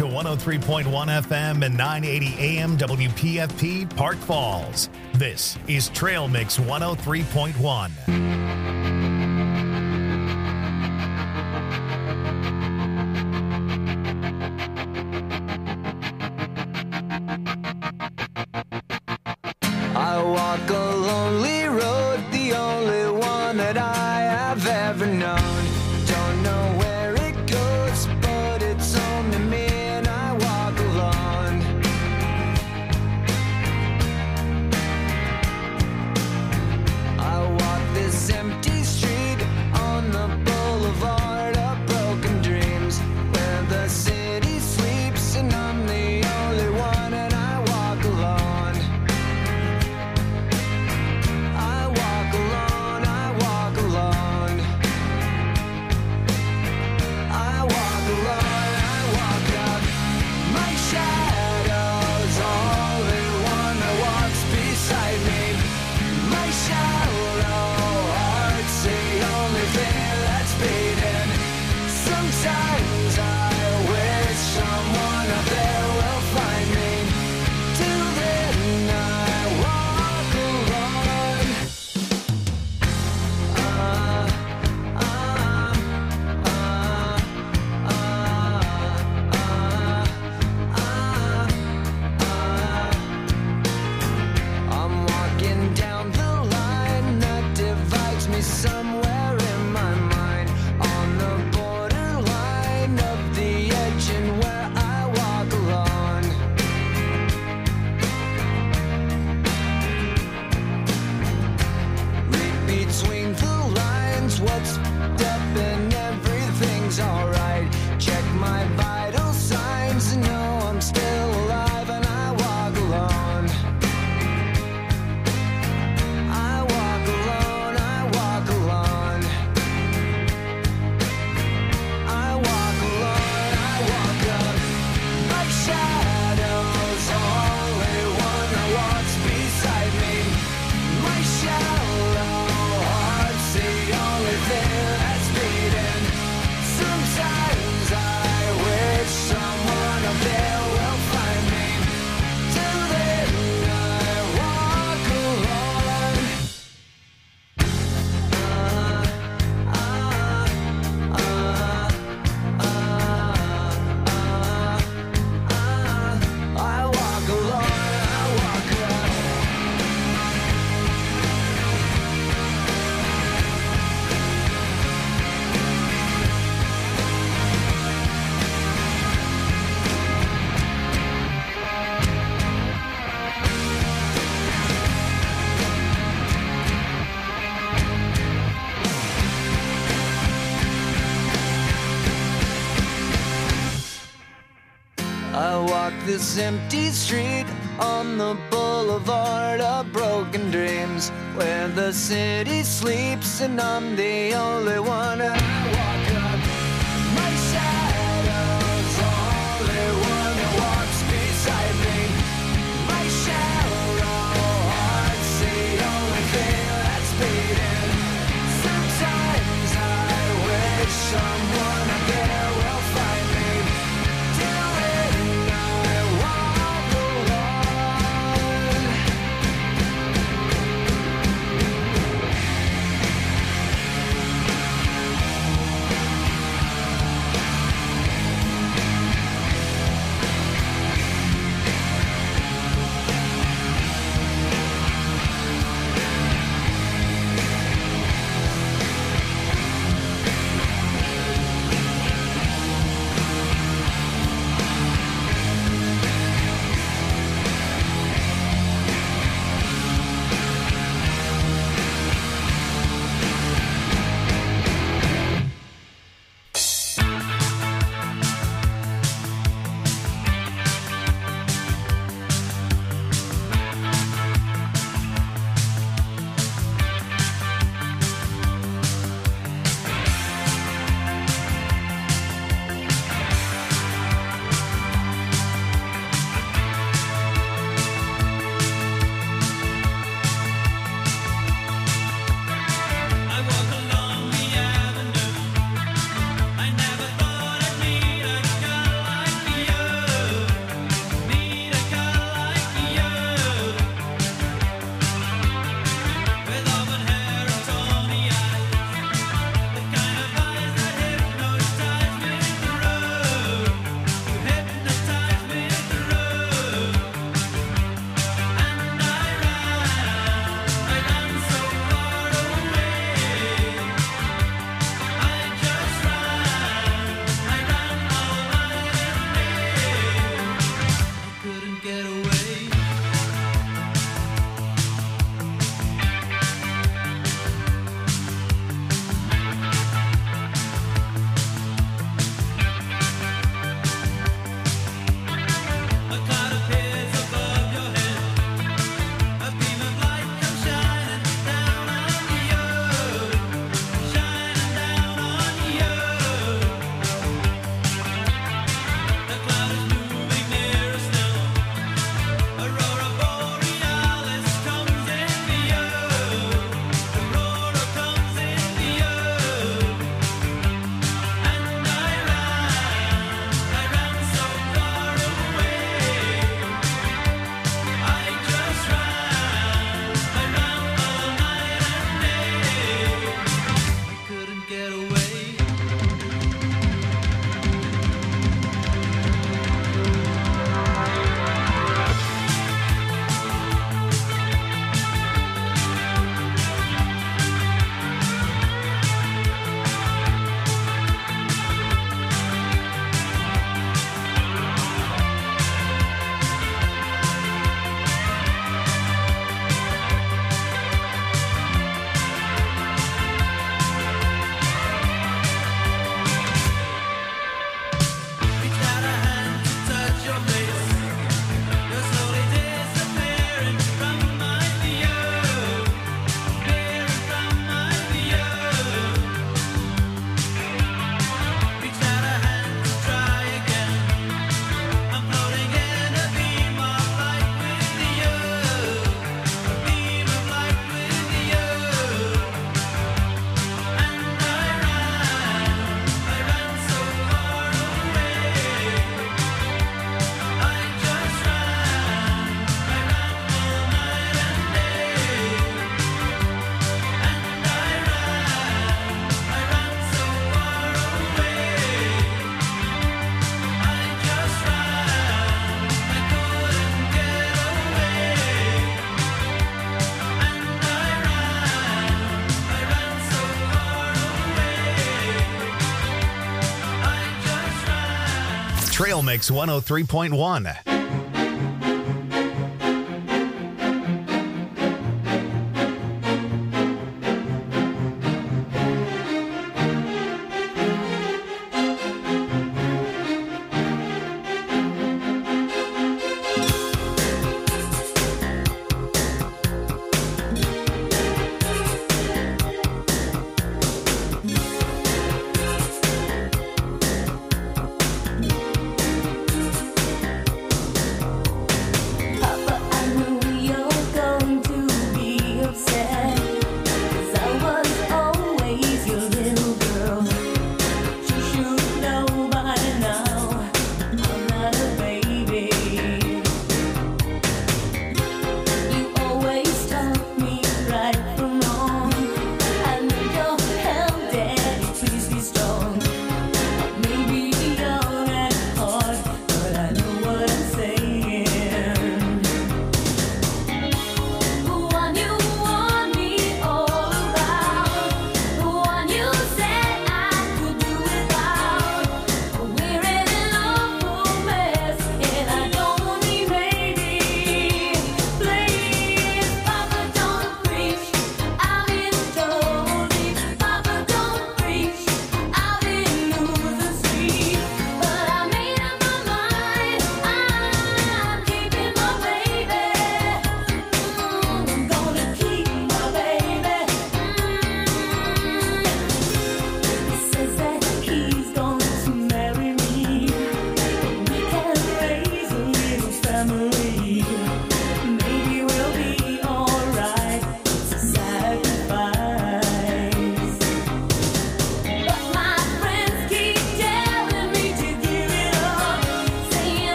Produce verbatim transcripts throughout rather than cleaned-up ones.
to one oh three point one F M and nine eighty A M W P F P Park Falls. This is Trail Mix one oh three point one. I walk a lonely road, the only one that I have ever known. Don't know where it goes, but it's home to me and I walk alone. I walk this empty street on the boulevard of broken dreams, where the city sleeps and I'm the only one and I walk alone. I walk alone, I walk alone. I walk alone, I walk up. My shadow's only one that walks beside me. My shallow heart's the only thing that's beating. Sometimes I wish someone up there will find me. Till then I walk alone. Uh, uh, uh, uh, uh, uh. I'm walking down the line that divides me somewhere in my mind, on the borderline of the edge and where I walk alone. Read between the lines, what's up and everything's alright. Check my vital signs and know I'm still alive and I walk alone. I walk alone, I walk alone. I walk alone, I walk up. My shadow's only one that walks beside me. My shallow heart's the only thing that's beating. Sometimes I wish someone up there will find me. Till then I walk alone. Uh, uh, uh, uh, uh, I walk alone, I walk alone. I walk this empty street on the boulevard of broken dreams, where the city sleeps and I'm the only one and I walk up. My shadow's only one that walks beside me. My shallow heart's the only thing that's beating. Sometimes I wish someone up there will find me. Till then I walk alone. Mix one oh three point one.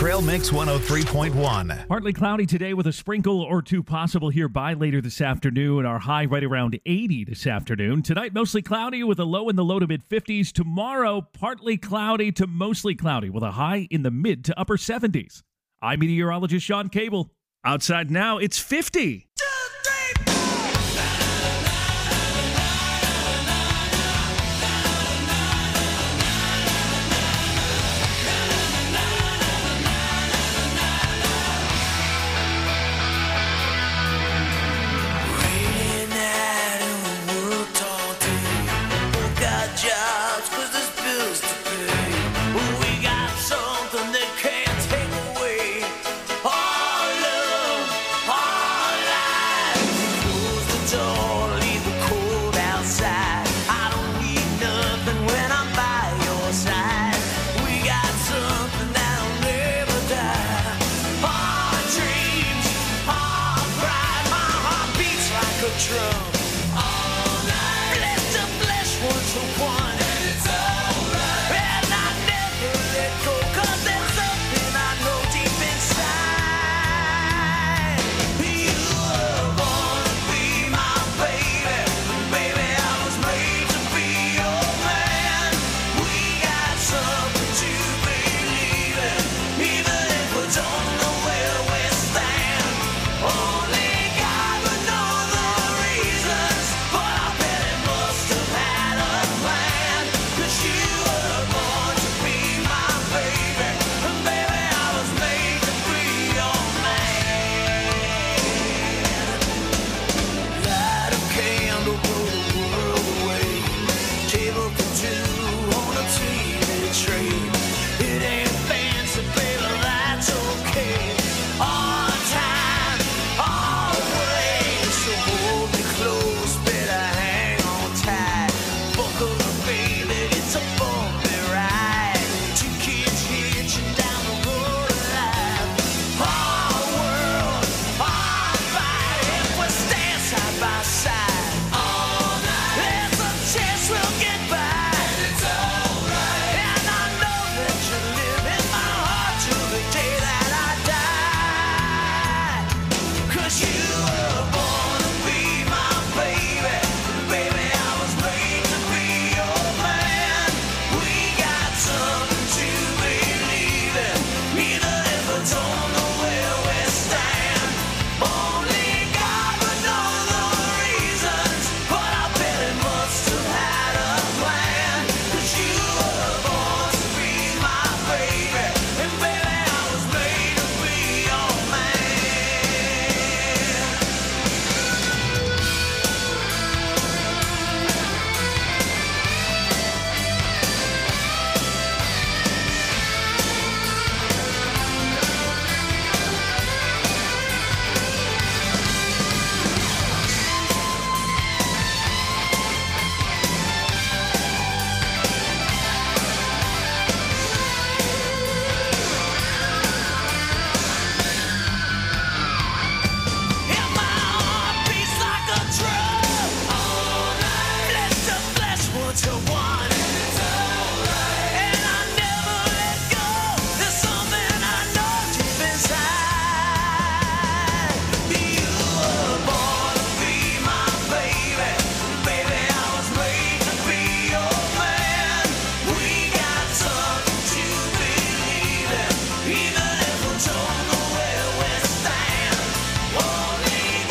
Trail Mix one oh three point one. Partly cloudy today with a sprinkle or two possible here by later this afternoon. Our high right around eighty this afternoon. Tonight, mostly cloudy with a low in the low to mid fifties. Tomorrow, partly cloudy to mostly cloudy with a high in the mid to upper seventies. I'm meteorologist Sean Cable. Outside now, it's fifty.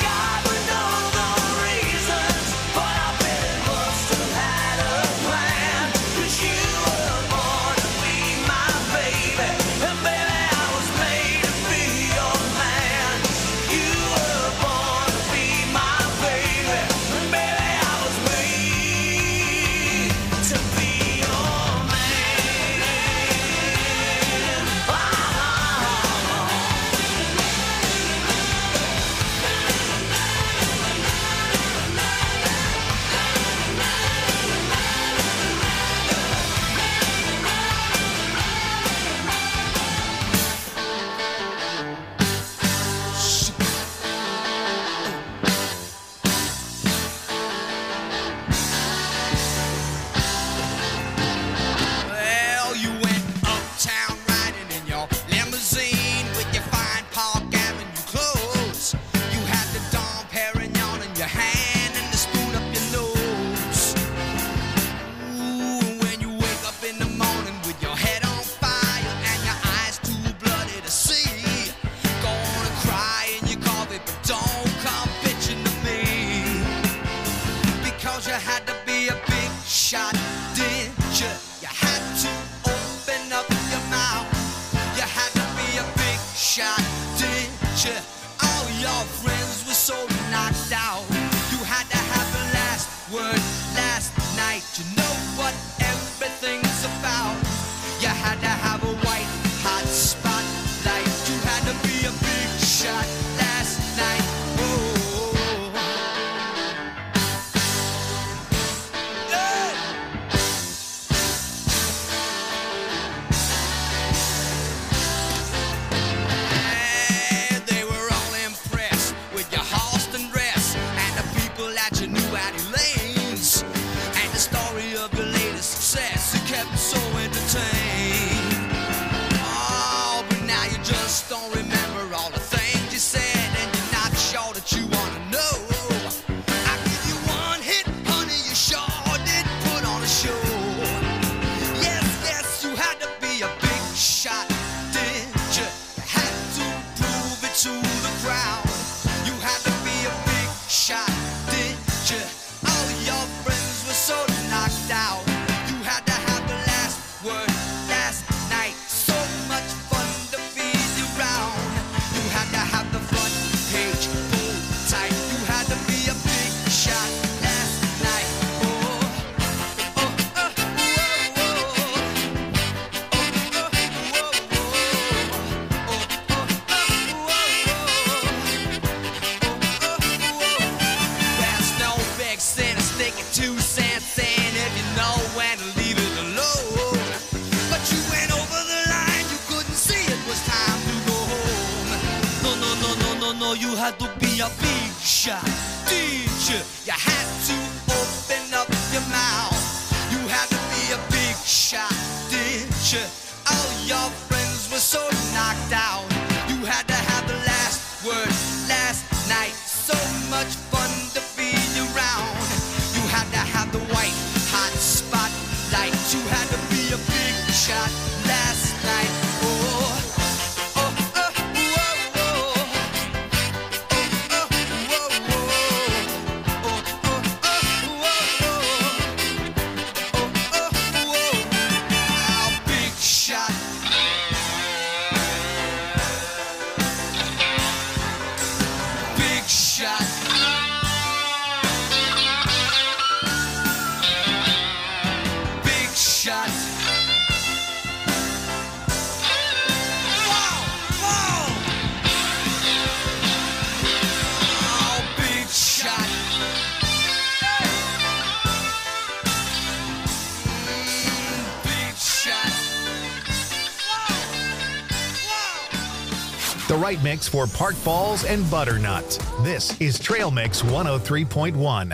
Plan. know what everything's about. You had to have a white hot spotlight. You had to be a big shot last night. Whoa. Yeah. And they were all impressed with your Halston dress and the people that you knew at Elaine's and the story of your latest success. It kept them so entertained. Oh, but now you just don't remember all the things you said, and you're not sure that you want to know. I give you one hit, honey, you sure did put on a show. Yes, yes, you had to be a big shot, did you? You had to prove it to the crowd. You had to be a big shot, did you? All your friends were so knocked out. You had to have the last word last night. So much fun to be around. You had to have the front page pulled tight. You had to be a big shot last night. Oh, oh, oh, whoa, whoa. Oh, oh, whoa, whoa. Oh, oh, oh, whoa, whoa. There's no big sin to stick it two cents in if you know when to leave it alone. But you went over the line, you couldn't see it was time to go home. No, no, no, no, no, no, you had to be a big shot, did you? You had to open up your mouth. You had to be a big shot, did you? All your friends were so knocked out. You had to have the last word last night. So much fun to be around. You had to have the white hot spotlight. You had to be a big shot last night. Oh, oh, oh, whoa, whoa. Oh, oh, whoa, whoa. Oh, oh, oh, whoa, whoa. Oh, oh, whoa. Oh, big shot. Big shot. Big shot. Whoa, whoa. Oh, big shot. Mm, big shot. Whoa, whoa. The right mix for Park Falls and Butternut. This is Trail Mix one oh three point one.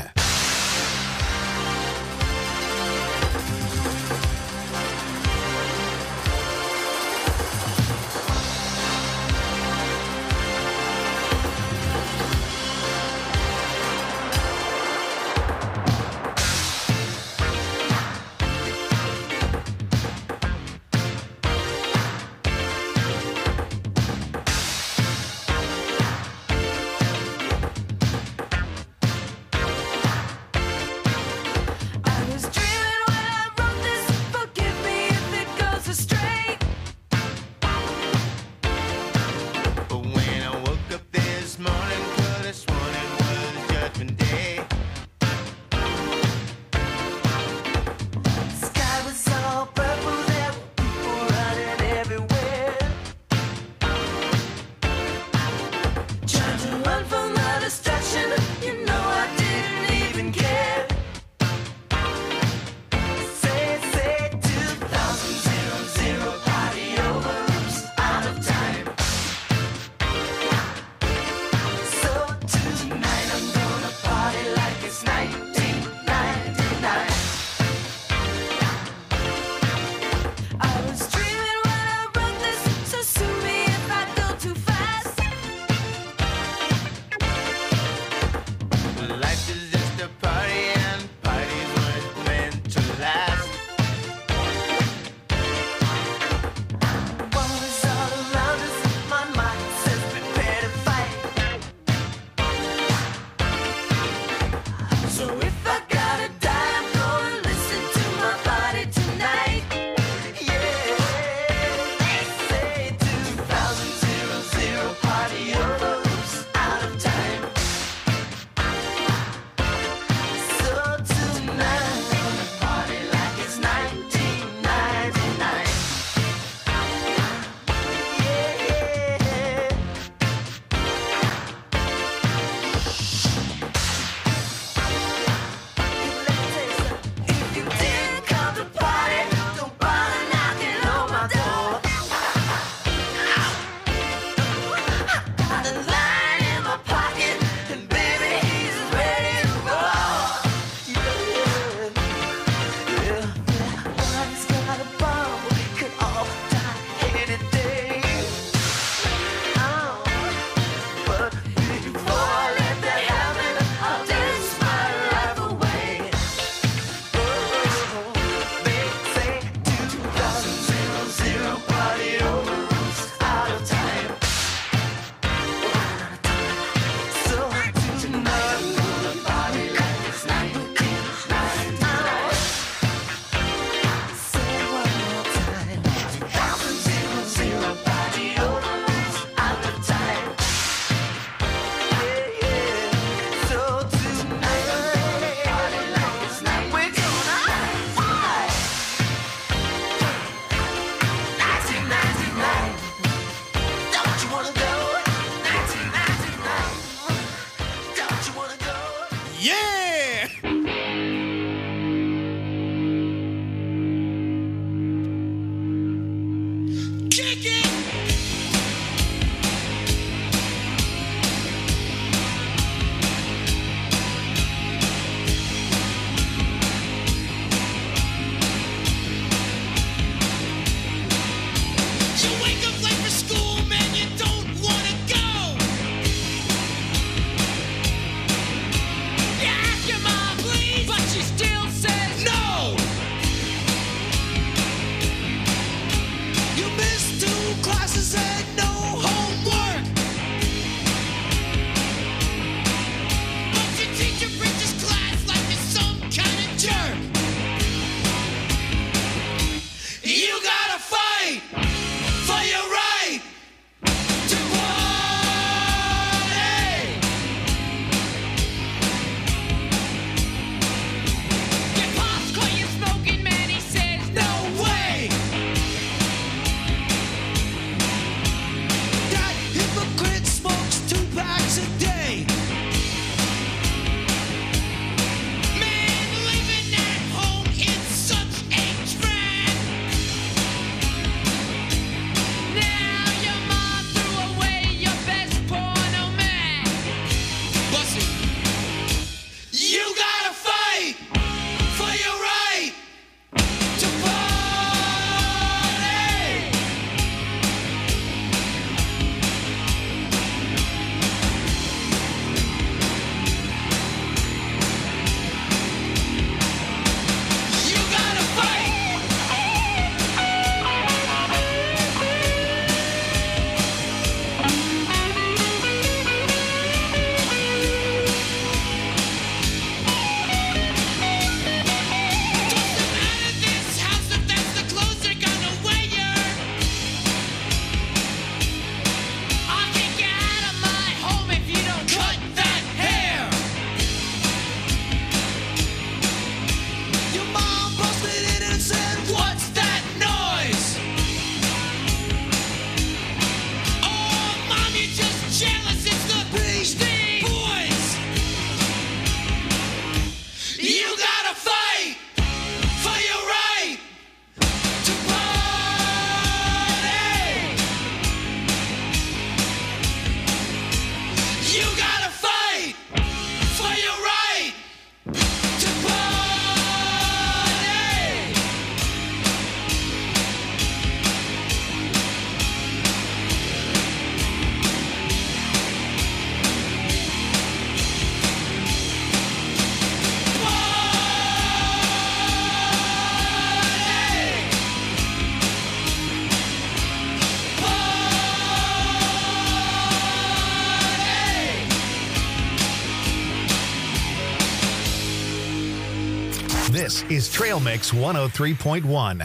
This is Trail Mix one oh three point one.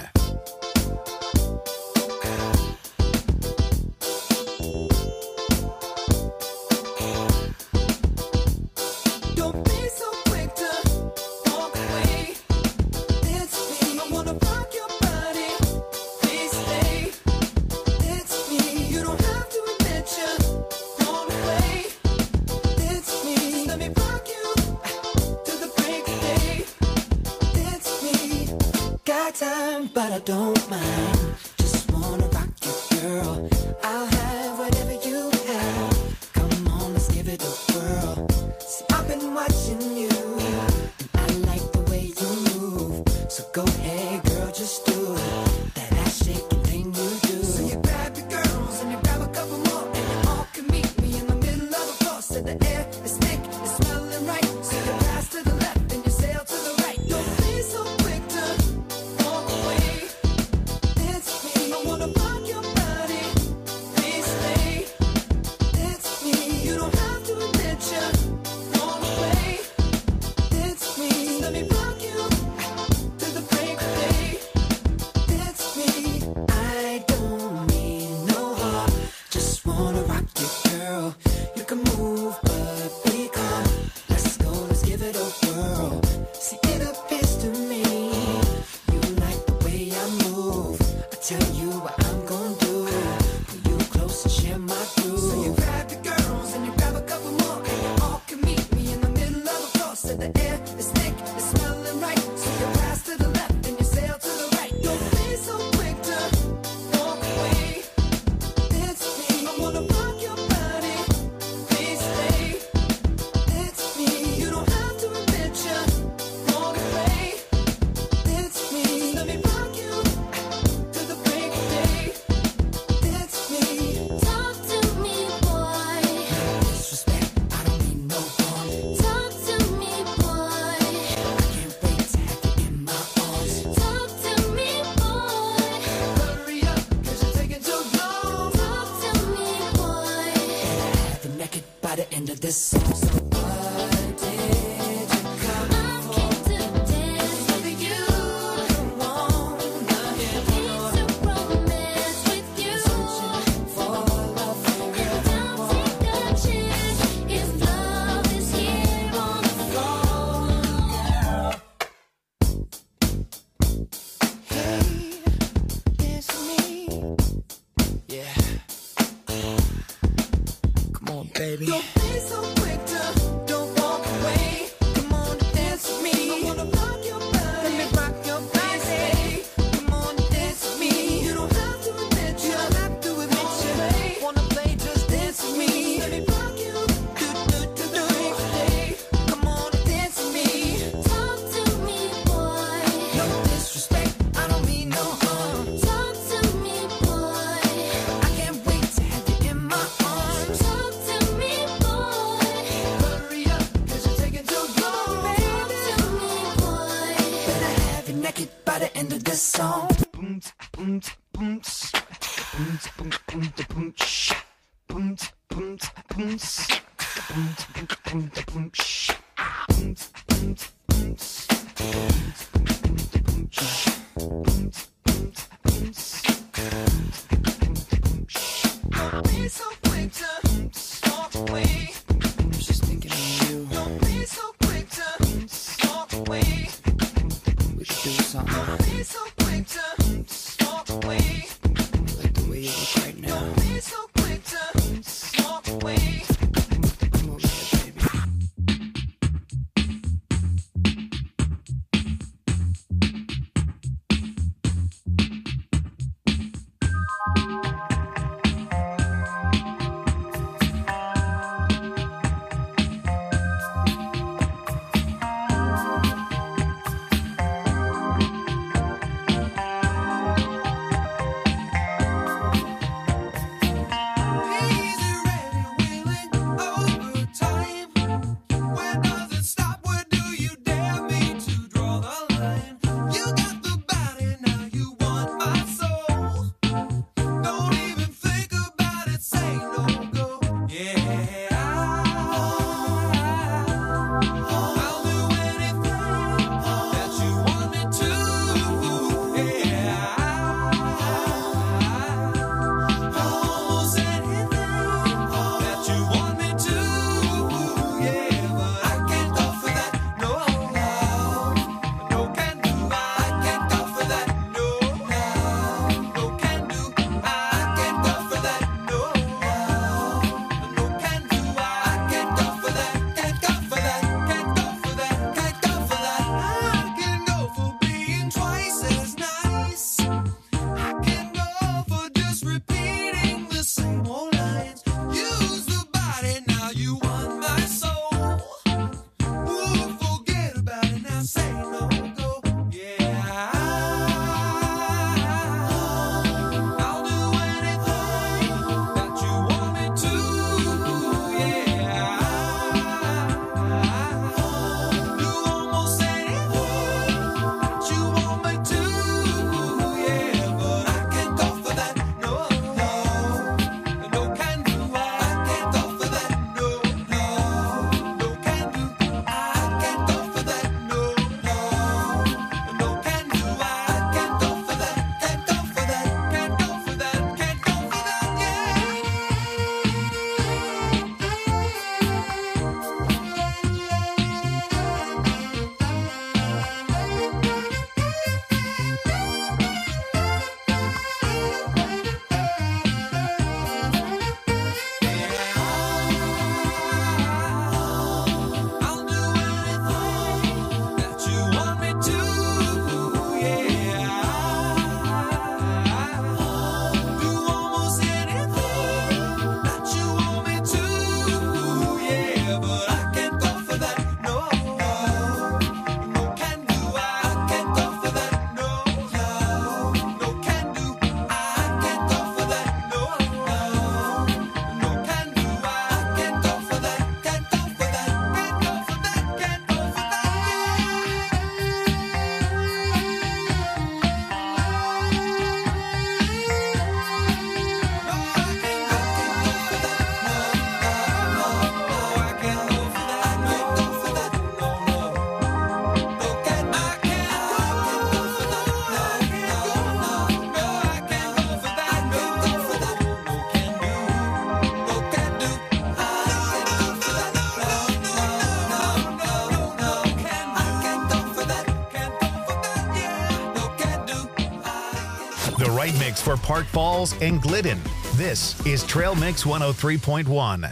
But I don't mind. Just wanna rock you, girl. I'll have whatever you have. Come on, let's give it a whirl. See, I've been watching you, and I like the way you move. So go ahead, girl, just do it. That ass shaking thing you do. So you grab your girls and you grab a couple more, and you all can meet me in the middle of the floor. So the air is thick, it's smelling right. So you pass to the left and you sail to the right. Don't be so quick to walk away. Baby. Don't be so quick to don't walk away. Come on and dance with me. I wanna rock your body. Let me rock your body. Come on and dance with me. You don't have to admit you. don't have to admit you. Wanna play, just dance with me. Let me rock you. Do do do do. Come on and dance with me. Talk to me, boy. No disrespect, I don't mean no harm. Talk to me, boy. I can't wait to have you in my arms. Talk to me. By the end of this song, boom, boom, boom, boom, boom, boom, boom, boom, boom, boom, boom, boom, boom, don't be so quick to walk away. I'm just thinking of you. Don't be so quick to walk away. We should do something. Don't be so quick to walk away. Like the way you look right now. Don't be so quick to walk away. Come over here, baby. The right mix for Park Falls and Glidden. This is Trail Mix one oh three point one.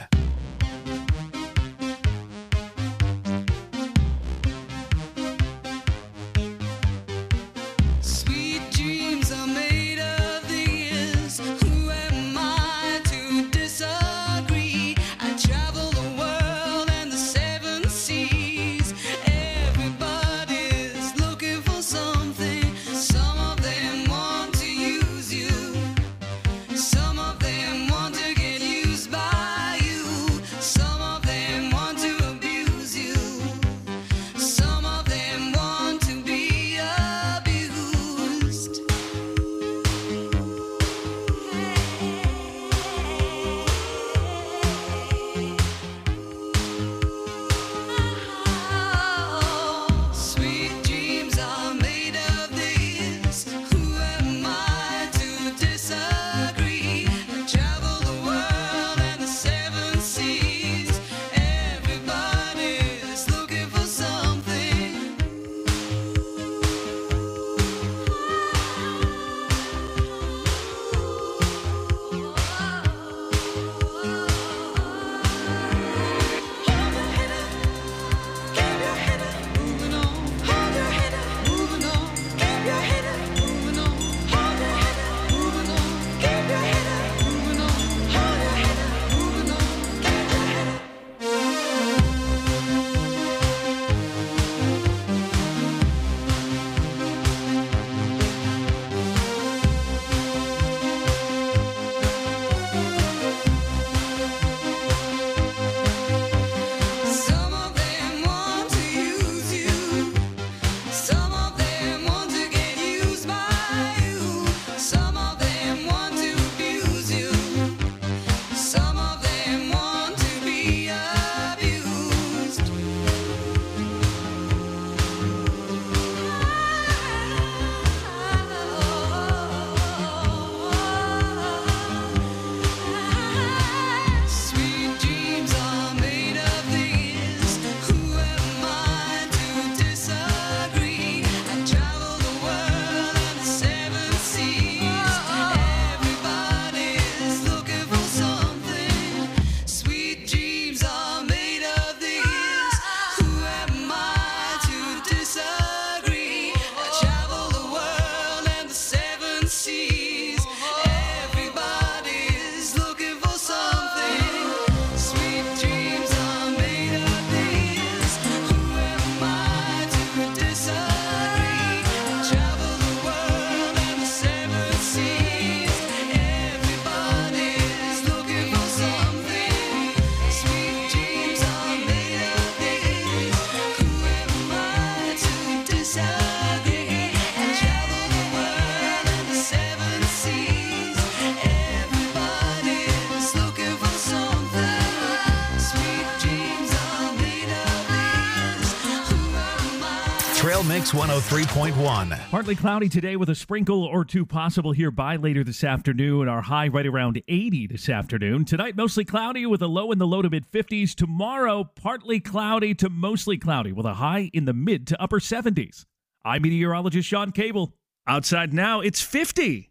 Trail Mix one oh three point one. Partly cloudy today with a sprinkle or two possible here by later this afternoon. Our high right around eighty this afternoon. Tonight, mostly cloudy with a low in the low to mid fifties. Tomorrow, partly cloudy to mostly cloudy with a high in the mid to upper seventies. I'm meteorologist Sean Cable. Outside now, it's fifty.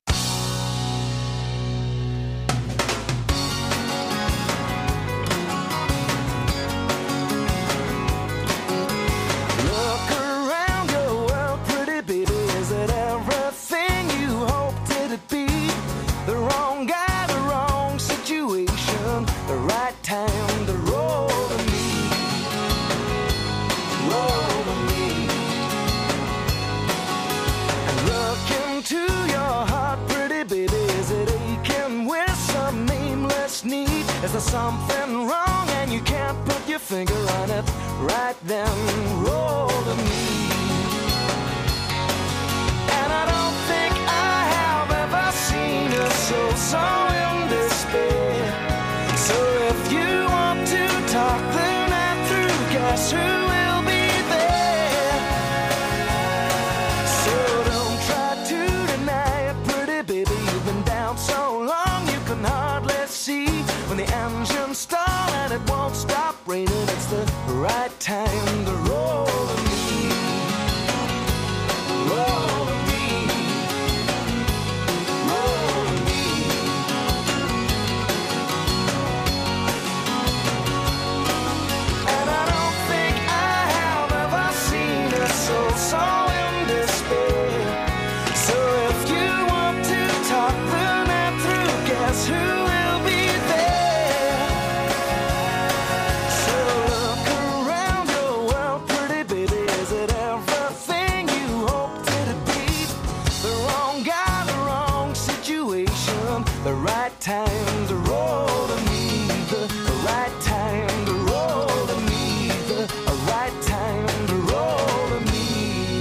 Is there something wrong and you can't put your finger on it? Right then, roll to me. And I don't think I have ever seen a soul so in despair. So if you want to talk the night through, guess who will be there? So don't try to deny it, pretty baby. You've been down so long you can hardly see. When the engine stall and it won't stop raining, it's the right time to roll to me. the right time to roll to me, the right time to roll to me, the right time to roll to me.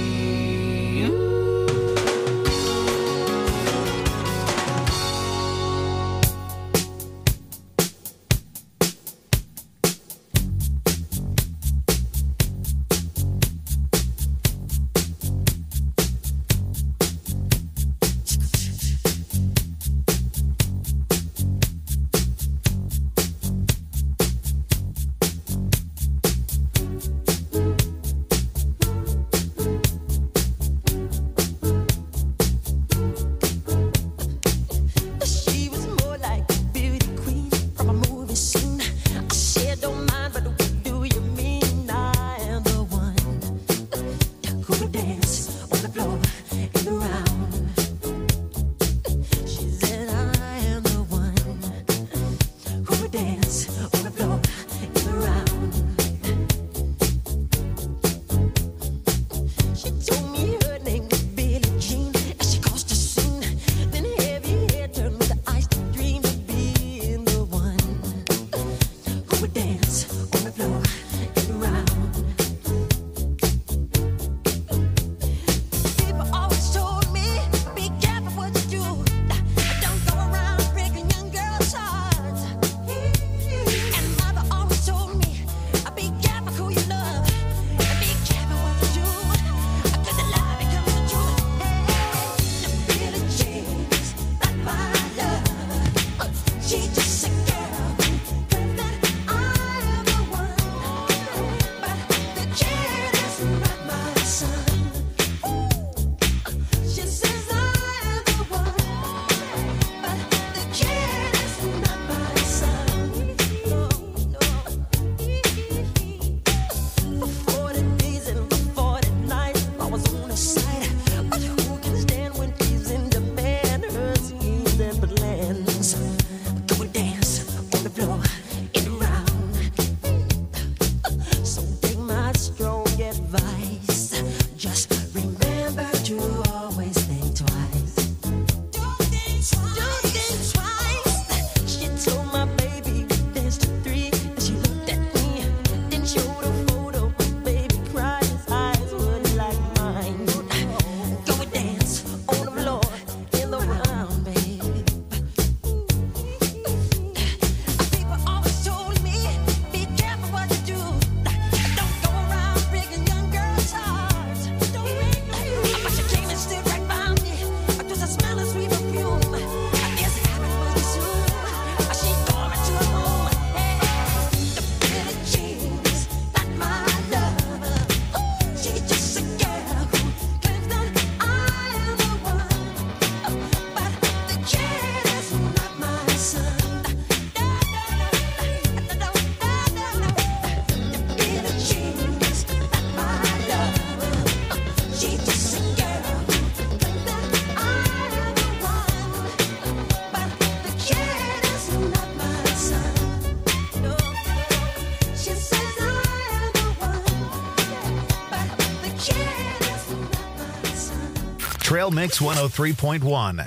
Trail Mix one oh three point one.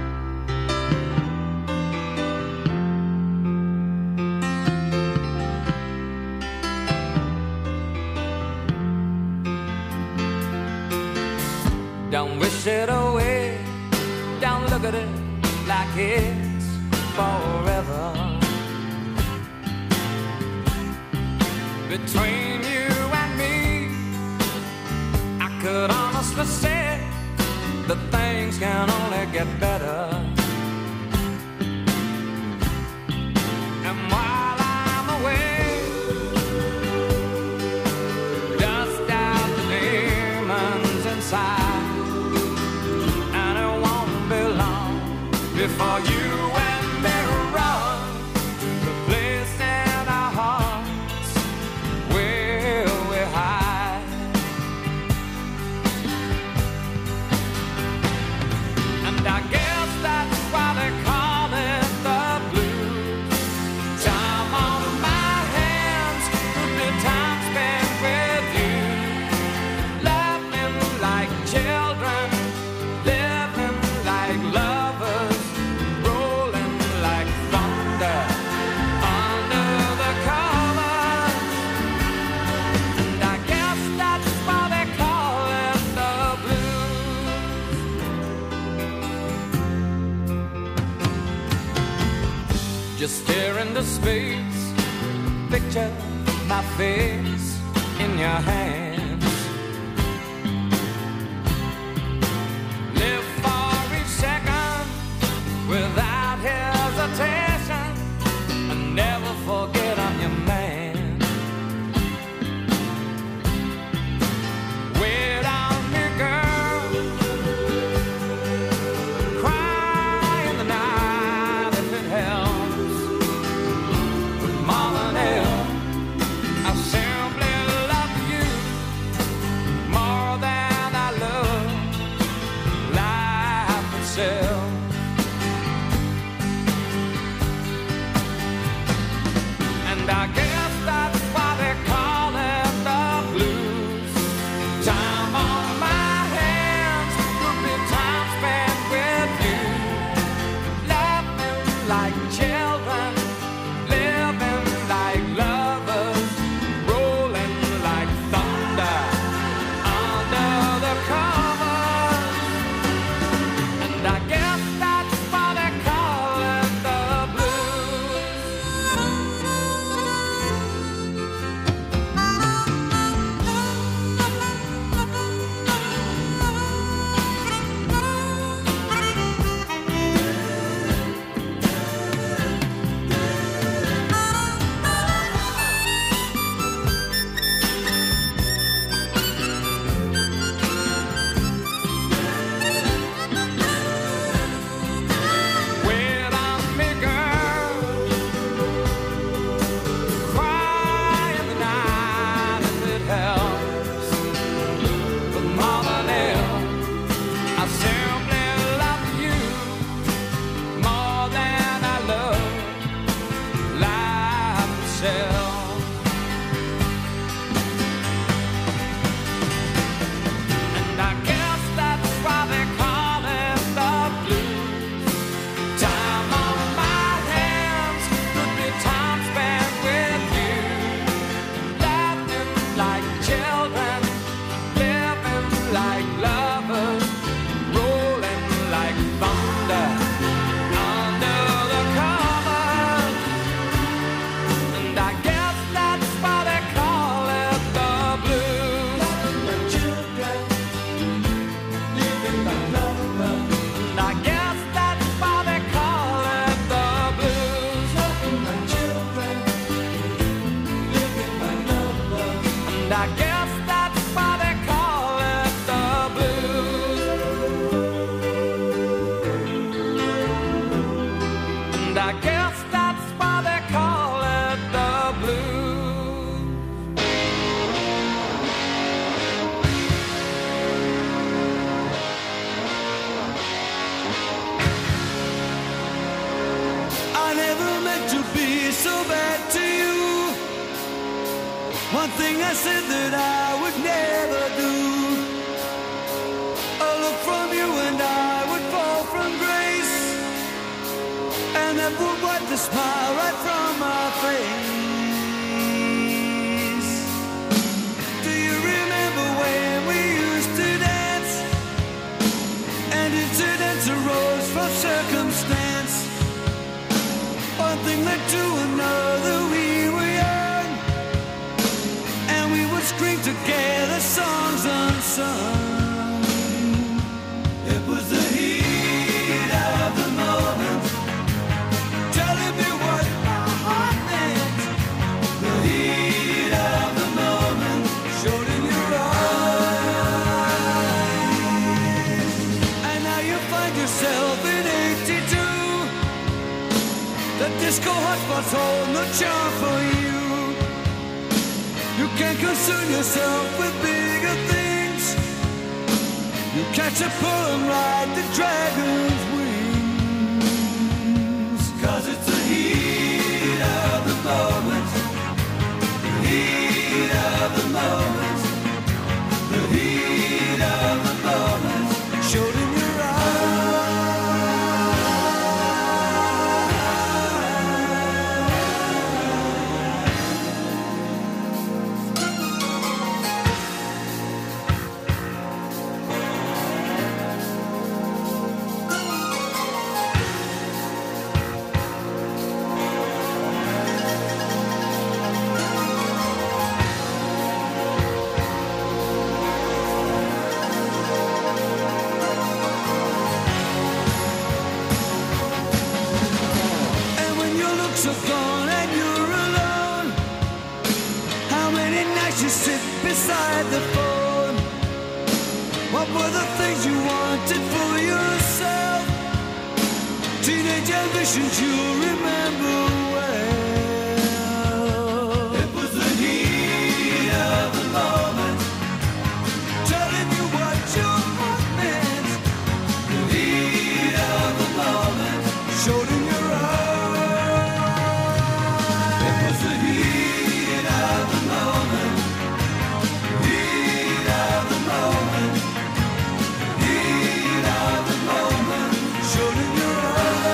Don't wish it away, don't look at it like it's forever. Between you and me, I could honestly say that things can only get better. And while I'm away, dust out the demons inside, and it won't be long before you and me run to the place in our hearts where we hide. And I guess that's why they call it the blues. Time on my hands, good time spent with you, laughing like children, living like lovers, rolling Just stare into space, picture my face in your hands. Live for each second without hesitation, and never forget I'm your man. Wait on me, girl, cry in the night if it helps. More than ever, I simply love you more than I love life itself. And I guess that's why they call it the blues. Time on my hands could be time spent with you, laughing like children, living like lovers, rolling like thunder under the covers. And I guess that's why they call it the blues. Wait on me, girl, cry in the night if it helps. But more than ever, I simply love you more than I love life itself. And I guess that's why they call it the blues. Time on my hands could be time spent with you, laughing like children, living like lovers, rolling like thunder under the covers. And I guess that's why they call it the blues. Children, living like lovers. And I guess that's why they call it the blues. Children, living like lovers. And I guess that's why they call it the blues. And I guess that's why they call it the blues. I never meant to be so bad to you. One thing I said that I would never do. A look from you and I would fall from grace, and that would wipe the smile right from my face. Do you remember when we used to dance, and incidents arose from circumstance? One thing led to another, we were young, and we would scream together songs unsung. It was the heat of the moment, telling me what my heart meant. The heat of the moment showed in your eyes. And now you find yourself in eighty-two. The disco hotspots hold no charm for you. You can't concern yourself with bigger things. You catch a pull and ride the dragon's wings. Cause it's the heat of the moment. The heat of the moment. The heat of the moment showed in your eyes. conditions you'll remember well. It was the heat of the moment, telling you what your heart meant. The heat of the moment showed in your eyes. It was the heat of the moment, heat of the moment, heat of the moment showed in your eyes.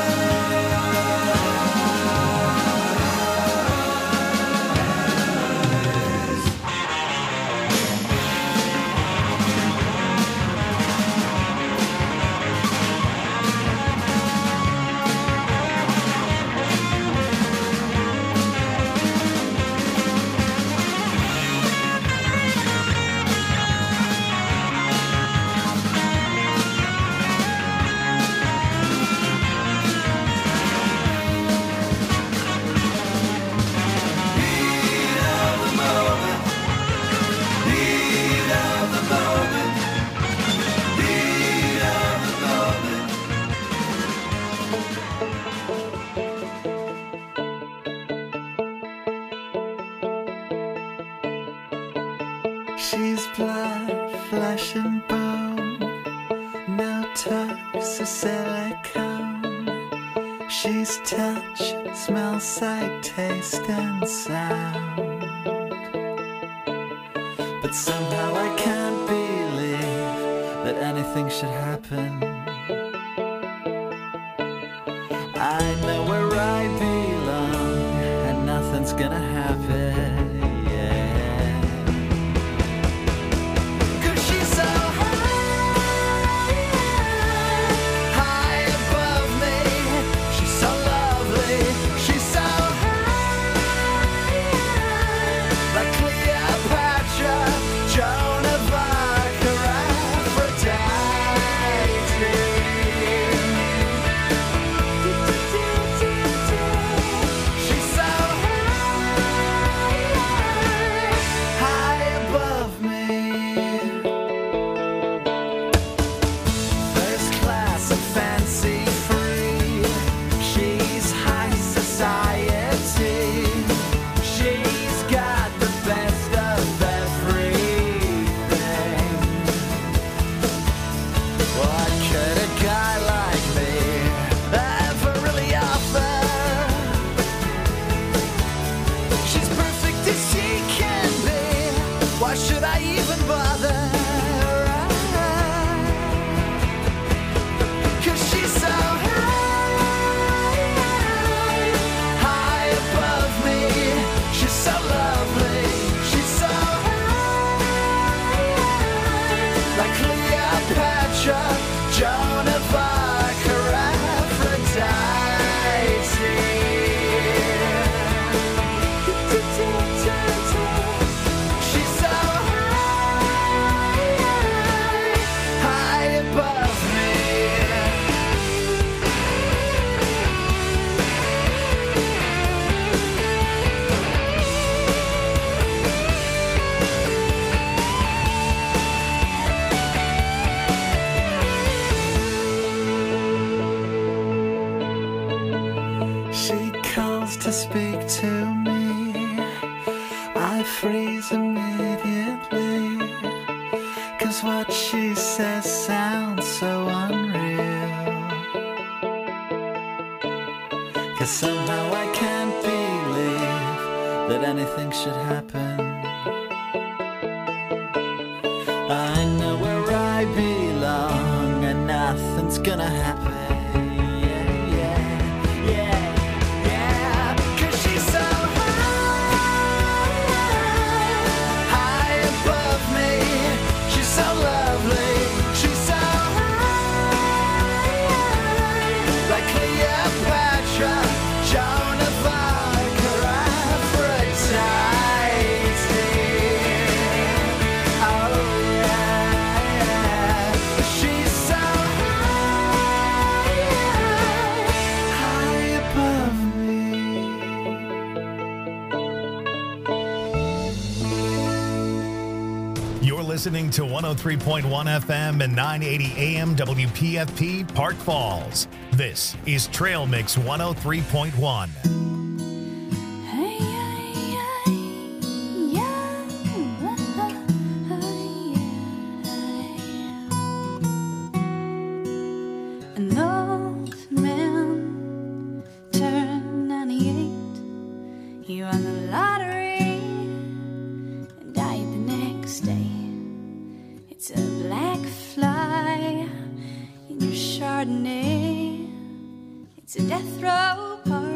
She's blood, flesh and bone, no tucks or silicone. She's touch, smell, sight, taste and sound. But somehow I can't believe that anything should happen. I know where I belong and nothing's gonna happen. To speak to me, I freeze immediately, 'cause what she says sounds so unreal. 'Cause somehow I can't believe that anything should happen. I know where I belong and nothing's gonna happen. listening to one oh three point one F M and nine eighty A M W P F P Park Falls. This is Trail Mix one oh three point one. An old man turned ninety-eight. He won the lottery and died the next day. It's a black fly in your Chardonnay. It's a death row party.